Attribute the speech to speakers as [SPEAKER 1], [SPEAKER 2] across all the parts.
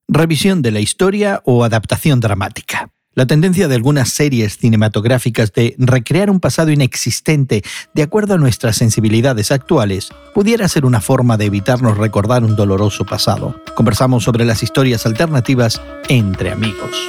[SPEAKER 1] Revisión de la historia o adaptación dramática. La tendencia de algunas series cinematográficas de recrear un pasado inexistente de acuerdo a nuestras sensibilidades actuales pudiera ser una forma de evitarnos recordar un doloroso pasado. Conversamos sobre las historias alternativas entre amigos.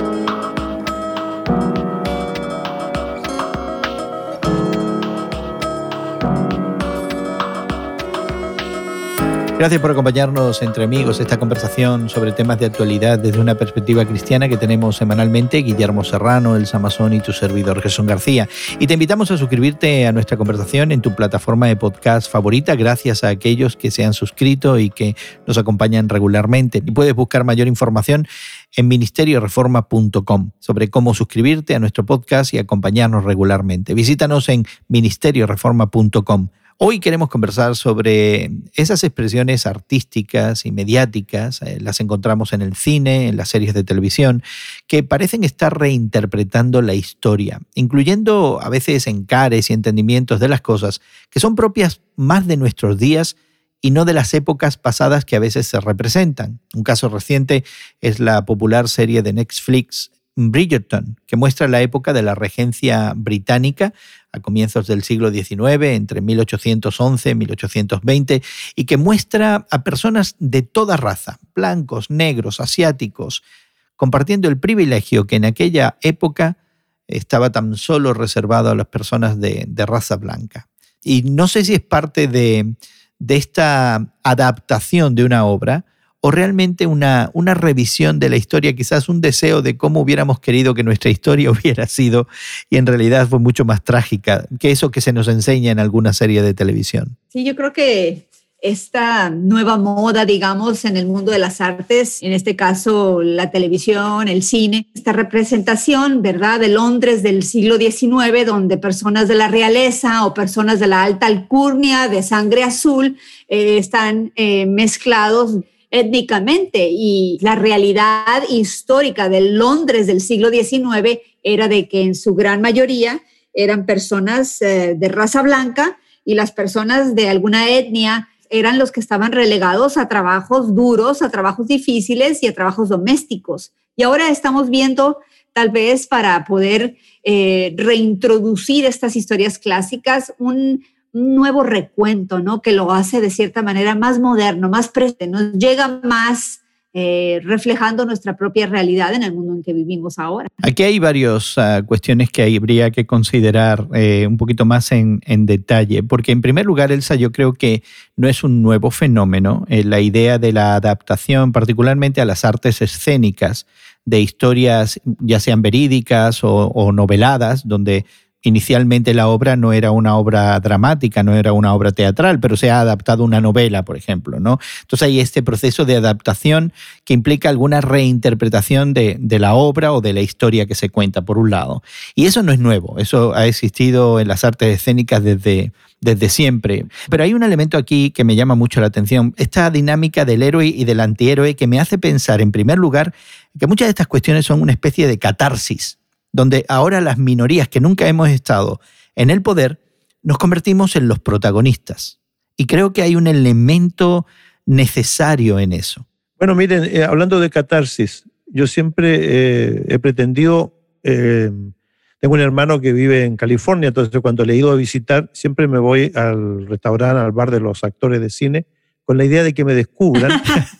[SPEAKER 1] Gracias por acompañarnos entre amigos, esta conversación sobre temas de actualidad desde una perspectiva cristiana que tenemos semanalmente Guillermo Serrano, Elsa Mazón y tu servidor Jesús García. Y te invitamos a suscribirte a nuestra conversación en tu plataforma de podcast favorita, gracias a aquellos que se han suscrito y que nos acompañan regularmente. Y puedes buscar mayor información en ministerioreforma.com sobre cómo suscribirte a nuestro podcast y acompañarnos regularmente. Visítanos en ministerioreforma.com. Hoy queremos conversar sobre esas expresiones artísticas y mediáticas, las encontramos en el cine, en las series de televisión, que parecen estar reinterpretando la historia, incluyendo a veces encares y entendimientos de las cosas que son propias más de nuestros días y no de las épocas pasadas que a veces se representan. Un caso reciente es la popular serie de Netflix Bridgerton, que muestra la época de la regencia británica a comienzos del siglo XIX, entre 1811 y 1820, y que muestra a personas de toda raza, blancos, negros, asiáticos, compartiendo el privilegio que en aquella época estaba tan solo reservado a las personas de raza blanca. Y no sé si es parte de esta adaptación de una obra o realmente una revisión de la historia, quizás un deseo de cómo hubiéramos querido que nuestra historia hubiera sido, y en realidad fue mucho más trágica que eso que se nos enseña en alguna serie de televisión.
[SPEAKER 2] Sí, yo creo que esta nueva moda, digamos, en el mundo de las artes, en este caso la televisión, el cine, esta representación, ¿verdad?, de Londres del siglo XIX, donde personas de la realeza o personas de la alta alcurnia, de sangre azul, están mezclados étnicamente, y la realidad histórica de Londres del siglo XIX era de que en su gran mayoría eran personas de raza blanca, y las personas de alguna etnia eran los que estaban relegados a trabajos duros, a trabajos difíciles y a trabajos domésticos. Y ahora estamos viendo, tal vez para poder reintroducir estas historias clásicas, un nuevo recuento, ¿no?, que lo hace de cierta manera más moderno, más presente, nos llega más reflejando nuestra propia realidad en el mundo en que vivimos ahora.
[SPEAKER 1] Aquí hay varias cuestiones que habría que considerar un poquito más en detalle, porque en primer lugar, Elsa, yo creo que no es un nuevo fenómeno la idea de la adaptación, particularmente a las artes escénicas, de historias ya sean verídicas o noveladas, donde inicialmente la obra no era una obra dramática, no era una obra teatral, pero se ha adaptado a una novela, por ejemplo, ¿no? Entonces hay este proceso de adaptación que implica alguna reinterpretación de la obra o de la historia que se cuenta, por un lado. Y eso no es nuevo, eso ha existido en las artes escénicas desde siempre. Pero hay un elemento aquí que me llama mucho la atención, esta dinámica del héroe y del antihéroe, que me hace pensar, en primer lugar, que muchas de estas cuestiones son una especie de catarsis, donde ahora las minorías que nunca hemos estado en el poder nos convertimos en los protagonistas. Y creo que hay un elemento necesario en eso.
[SPEAKER 3] Bueno, miren, hablando de catarsis, yo siempre he pretendido, tengo un hermano que vive en California, entonces cuando le he ido a visitar, siempre me voy al restaurante, al bar de los actores de cine, con la idea de que me descubran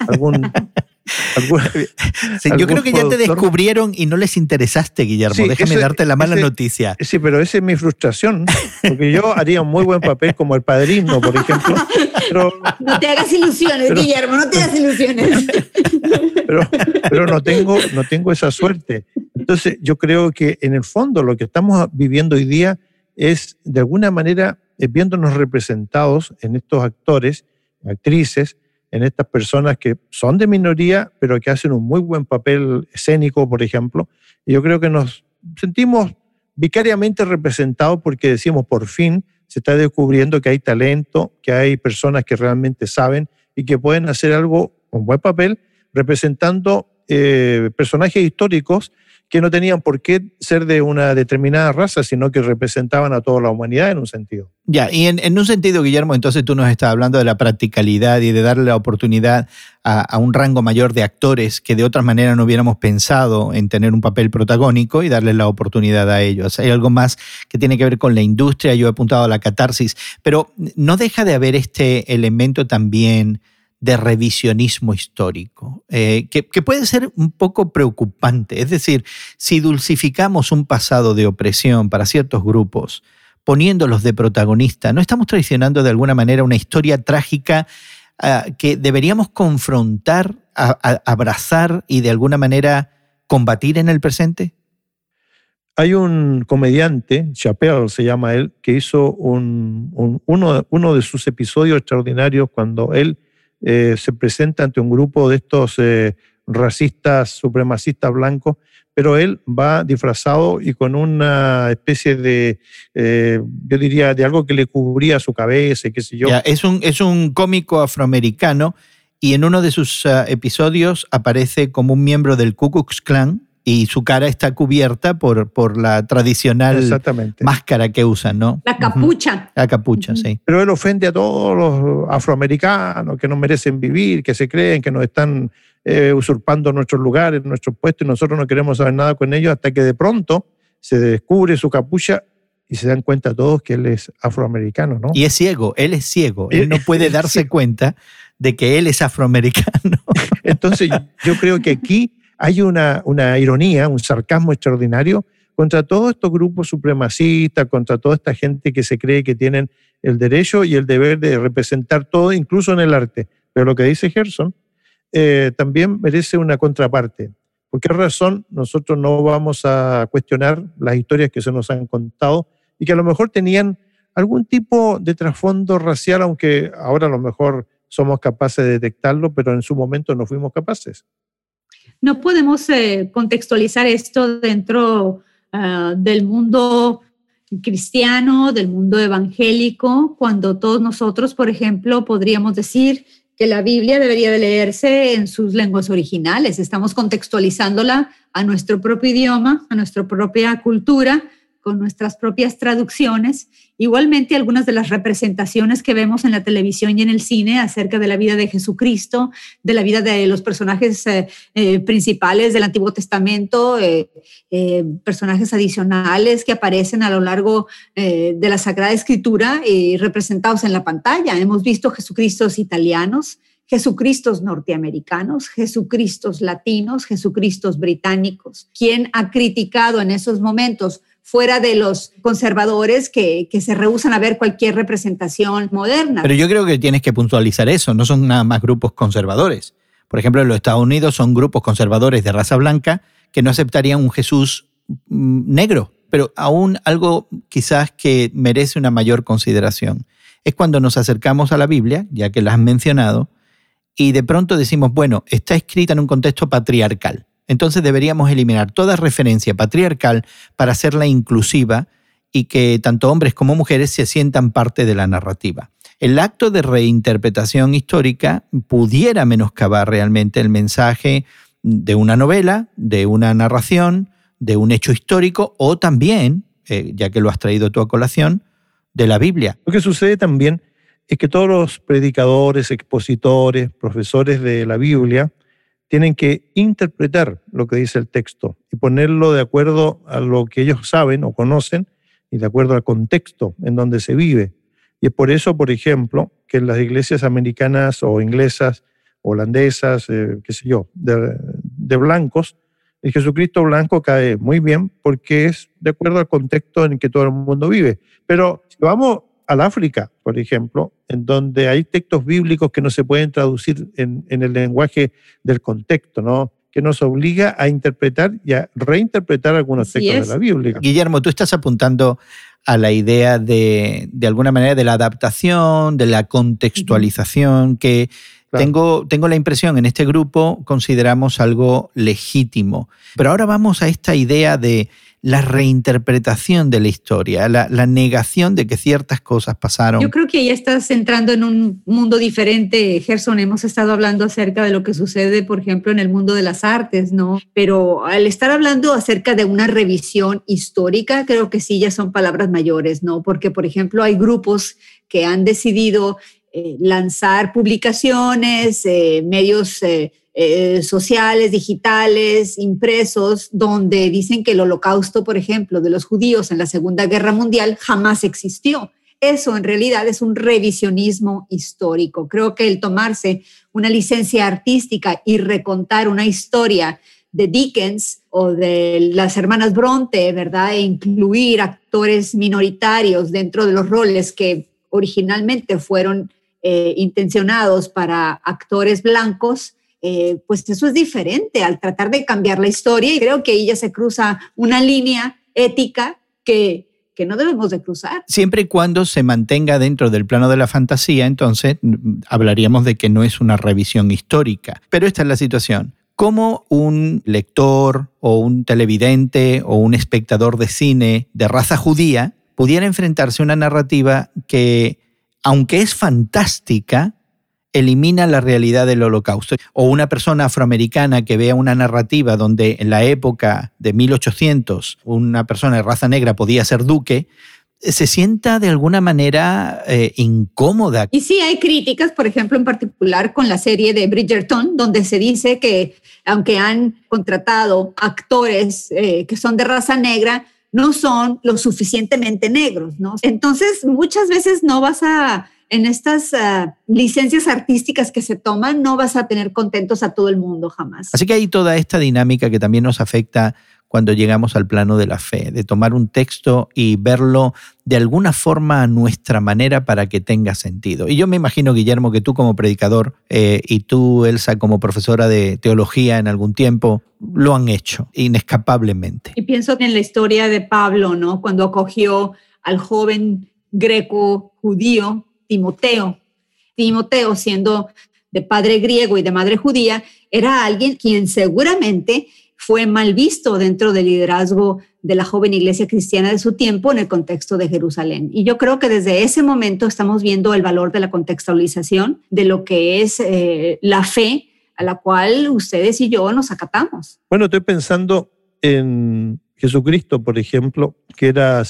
[SPEAKER 1] sí, yo creo que ya te descubrieron y no les interesaste, Guillermo. Sí, déjame darte la mala noticia.
[SPEAKER 3] Sí, pero esa es mi frustración, porque yo haría un muy buen papel como El Padrino, por ejemplo. Pero,
[SPEAKER 2] no te hagas ilusiones, Guillermo, no te hagas ilusiones.
[SPEAKER 3] Pero no tengo esa suerte. Entonces, yo creo que en el fondo lo que estamos viviendo hoy día es, de alguna manera, viéndonos representados en estos actores, actrices, en estas personas que son de minoría, pero que hacen un muy buen papel escénico, por ejemplo. Y yo creo que nos sentimos vicariamente representados porque decimos, por fin se está descubriendo que hay talento, que hay personas que realmente saben y que pueden hacer algo, un buen papel, representando personajes históricos que no tenían por qué ser de una determinada raza, sino que representaban a toda la humanidad en un sentido.
[SPEAKER 1] Ya, y en un sentido, Guillermo, entonces tú nos estás hablando de la practicalidad y de darle la oportunidad a un rango mayor de actores que de otra manera no hubiéramos pensado en tener un papel protagónico y darles la oportunidad a ellos. Hay algo más que tiene que ver con la industria, yo he apuntado a la catarsis, pero no deja de haber este elemento también de revisionismo histórico, que puede ser un poco preocupante. Es decir, si dulcificamos un pasado de opresión para ciertos grupos, poniéndolos de protagonista, ¿no estamos traicionando de alguna manera una historia trágica que deberíamos confrontar, abrazar y de alguna manera combatir en el presente?
[SPEAKER 3] Hay un comediante, Chappelle se llama él, que hizo uno de sus episodios extraordinarios cuando él se presenta ante un grupo de estos racistas, supremacistas blancos, pero él va disfrazado y con una especie de, yo diría, de algo que le cubría su cabeza, qué sé yo.
[SPEAKER 1] Ya, es un cómico afroamericano y en uno de sus episodios aparece como un miembro del Ku Klux Klan y su cara está cubierta por la tradicional máscara que usan, ¿no?
[SPEAKER 2] La capucha.
[SPEAKER 1] La capucha, sí.
[SPEAKER 3] Pero él ofende a todos los afroamericanos que no merecen vivir, que se creen que nos están usurpando nuestros lugares, nuestros puestos, y nosotros no queremos saber nada con ellos, hasta que de pronto se descubre su capucha y se dan cuenta todos que él es afroamericano, ¿no?
[SPEAKER 1] Y es ciego, él es ciego. Él no puede darse cuenta de que él es afroamericano.
[SPEAKER 3] Entonces yo creo que aquí hay una ironía, un sarcasmo extraordinario contra todos estos grupos supremacistas, contra toda esta gente que se cree que tienen el derecho y el deber de representar todo, incluso en el arte. Pero lo que dice Gerson también merece una contraparte. ¿Por qué razón nosotros no vamos a cuestionar las historias que se nos han contado y que a lo mejor tenían algún tipo de trasfondo racial, aunque ahora a lo mejor somos capaces de detectarlo, pero en su momento no fuimos capaces?
[SPEAKER 2] No podemos contextualizar esto dentro del mundo cristiano, del mundo evangélico, cuando todos nosotros, por ejemplo, podríamos decir que la Biblia debería de leerse en sus lenguas originales. Estamos contextualizándola a nuestro propio idioma, a nuestra propia cultura, con nuestras propias traducciones. Igualmente, algunas de las representaciones que vemos en la televisión y en el cine acerca de la vida de Jesucristo, de la vida de los personajes principales del Antiguo Testamento, personajes adicionales que aparecen a lo largo de la Sagrada Escritura y representados en la pantalla. Hemos visto Jesucristos italianos, Jesucristos norteamericanos, Jesucristos latinos, Jesucristos británicos. ¿Quién ha criticado en esos momentos, fuera de los conservadores que se rehúsan a ver cualquier representación moderna?
[SPEAKER 1] Pero yo creo que tienes que puntualizar eso, no son nada más grupos conservadores. Por ejemplo, en los Estados Unidos son grupos conservadores de raza blanca que no aceptarían un Jesús negro, pero aún algo quizás que merece una mayor consideración. Es cuando nos acercamos a la Biblia, ya que la has mencionado, y de pronto decimos, bueno, está escrita en un contexto patriarcal. Entonces deberíamos eliminar toda referencia patriarcal para hacerla inclusiva y que tanto hombres como mujeres se sientan parte de la narrativa. El acto de reinterpretación histórica pudiera menoscabar realmente el mensaje de una novela, de una narración, de un hecho histórico o también, ya que lo has traído tú a colación, de la Biblia.
[SPEAKER 3] Lo que sucede también es que todos los predicadores, expositores, profesores de la Biblia tienen que interpretar lo que dice el texto y ponerlo de acuerdo a lo que ellos saben o conocen y de acuerdo al contexto en donde se vive. Y es por eso, por ejemplo, que en las iglesias americanas o inglesas, holandesas, qué sé yo, de blancos, el Jesucristo blanco cae muy bien porque es de acuerdo al contexto en que todo el mundo vive. Pero si vamos al África, por ejemplo, en donde hay textos bíblicos que no se pueden traducir en el lenguaje del contexto, ¿no? Que nos obliga a interpretar y a reinterpretar algunos textos de la Biblia.
[SPEAKER 1] Guillermo, tú estás apuntando a la idea de alguna manera de la adaptación, de la contextualización, que
[SPEAKER 3] Claro.
[SPEAKER 1] Tengo la impresión, en este grupo consideramos algo legítimo. Pero ahora vamos a esta idea de la reinterpretación de la historia, la negación de que ciertas cosas pasaron.
[SPEAKER 2] Yo creo que ya estás entrando en un mundo diferente, Gerson. Hemos estado hablando acerca de lo que sucede, por ejemplo, en el mundo de las artes, ¿no? Pero al estar hablando acerca de una revisión histórica, creo que sí ya son palabras mayores, ¿no? Porque, por ejemplo, hay grupos que han decidido lanzar publicaciones, medios sociales, digitales, impresos, donde dicen que el holocausto, por ejemplo, de los judíos en la Segunda Guerra Mundial jamás existió. Eso en realidad es un revisionismo histórico. Creo que el tomarse una licencia artística y recontar una historia de Dickens o de las hermanas Bronte, ¿verdad? E incluir actores minoritarios dentro de los roles que originalmente fueron intencionados para actores blancos, pues eso es diferente al tratar de cambiar la historia, y creo que ahí ya se cruza una línea ética que no debemos de cruzar.
[SPEAKER 1] Siempre y cuando se mantenga dentro del plano de la fantasía, entonces hablaríamos de que no es una revisión histórica. Pero esta es la situación. ¿Cómo un lector o un televidente o un espectador de cine de raza judía pudiera enfrentarse a una narrativa que, aunque es fantástica, elimina la realidad del holocausto? O una persona afroamericana que vea una narrativa donde en la época de 1800 una persona de raza negra podía ser duque, se sienta de alguna manera incómoda.
[SPEAKER 2] Y sí hay críticas, por ejemplo, en particular con la serie de Bridgerton, donde se dice que aunque han contratado actores que son de raza negra, no son lo suficientemente negros, ¿no? Entonces, muchas veces no vas en estas licencias artísticas que se toman, no vas a tener contentos a todo el mundo jamás.
[SPEAKER 1] Así que hay toda esta dinámica que también nos afecta cuando llegamos al plano de la fe, de tomar un texto y verlo de alguna forma a nuestra manera para que tenga sentido. Y yo me imagino, Guillermo, que tú como predicador y tú, Elsa, como profesora de teología en algún tiempo, lo han hecho inescapablemente.
[SPEAKER 2] Y pienso en la historia de Pablo, ¿no? Cuando acogió al joven greco judío Timoteo, siendo de padre griego y de madre judía, era alguien quien seguramente fue mal visto dentro del liderazgo de la joven iglesia cristiana de su tiempo en el contexto de Jerusalén. Y yo creo que desde ese momento estamos viendo el valor de la contextualización de lo que es la fe a la cual ustedes y yo nos acatamos.
[SPEAKER 3] Bueno, estoy pensando en Jesucristo, por ejemplo, que era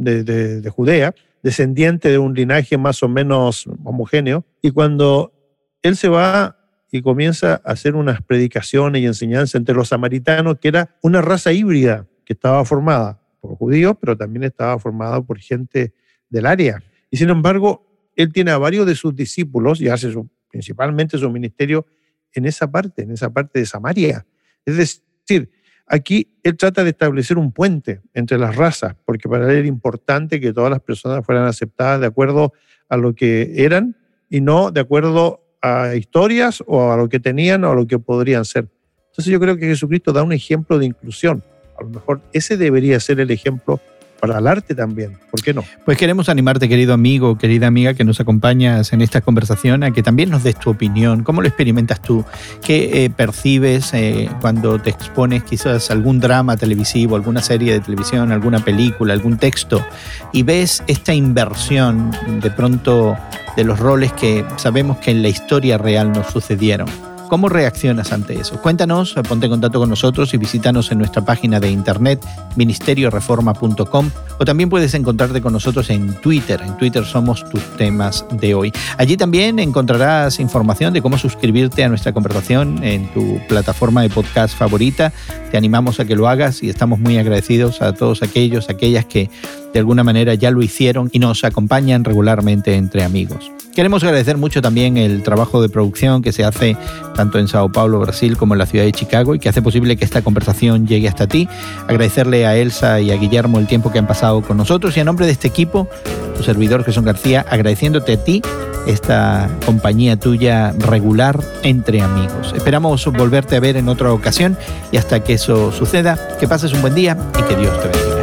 [SPEAKER 3] de Judea, descendiente de un linaje más o menos homogéneo, y cuando él se va y comienza a hacer unas predicaciones y enseñanzas entre los samaritanos, que era una raza híbrida que estaba formada por judíos, pero también estaba formada por gente del área. Y sin embargo, él tiene a varios de sus discípulos y hace principalmente su ministerio en esa parte de Samaria. Es decir, aquí él trata de establecer un puente entre las razas, porque para él era importante que todas las personas fueran aceptadas de acuerdo a lo que eran y no de acuerdo a historias o a lo que tenían o a lo que podrían ser. Entonces yo creo que Jesucristo da un ejemplo de inclusión. A lo mejor ese debería ser el ejemplo para el arte también. ¿Por qué no?
[SPEAKER 1] Pues queremos animarte, querido amigo, querida amiga, que nos acompañas en esta conversación, a que también nos des tu opinión. ¿Cómo lo experimentas tú? ¿Qué percibes cuando te expones quizás a algún drama televisivo, alguna serie de televisión, alguna película, algún texto, y ves esta inversión de pronto de los roles que sabemos que en la historia real nos sucedieron? ¿Cómo reaccionas ante eso? Cuéntanos, ponte en contacto con nosotros y visítanos en nuestra página de internet, ministerioreforma.com, o también puedes encontrarte con nosotros en Twitter. En Twitter somos tus temas de hoy. Allí también encontrarás información de cómo suscribirte a nuestra conversación en tu plataforma de podcast favorita. Te animamos a que lo hagas y estamos muy agradecidos a todos aquellas que de alguna manera ya lo hicieron y nos acompañan regularmente entre amigos. Queremos agradecer mucho también el trabajo de producción que se hace tanto en Sao Paulo, Brasil, como en la ciudad de Chicago, y que hace posible que esta conversación llegue hasta ti. Agradecerle a Elsa y a Guillermo el tiempo que han pasado con nosotros, y a nombre de este equipo, tu servidor Gerson García, agradeciéndote a ti esta compañía tuya regular entre amigos. Esperamos volverte a ver en otra ocasión, y hasta que eso suceda, que pases un buen día y que Dios te bendiga.